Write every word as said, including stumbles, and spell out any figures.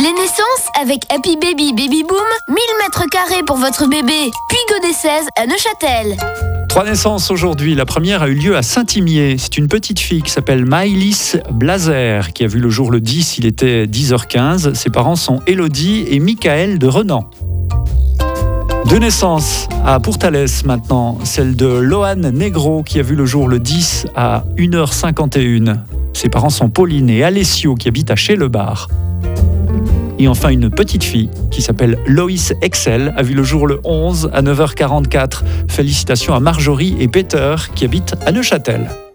Les naissances avec Happy Baby Baby Boom, mille mètres carrés pour votre bébé, puis Godessèze à Neuchâtel. Trois naissances aujourd'hui. La première a eu lieu à Saint-Imier. C'est une petite fille qui s'appelle Maëlys Blazer qui a vu le jour le dix, il était dix heures quinze. Ses parents sont Élodie et Michael de Renan. Deux naissances à Pourtalès maintenant. Celle de Lohan Negro qui a vu le jour le dix à une heure cinquante et une. Ses parents sont Pauline et Alessio qui habitent à Chez-le-Bar. Et enfin une petite fille qui s'appelle Loïs Excel a vu le jour le onze à neuf heures quarante-quatre. Félicitations à Marjorie et Peter qui habitent à Neuchâtel.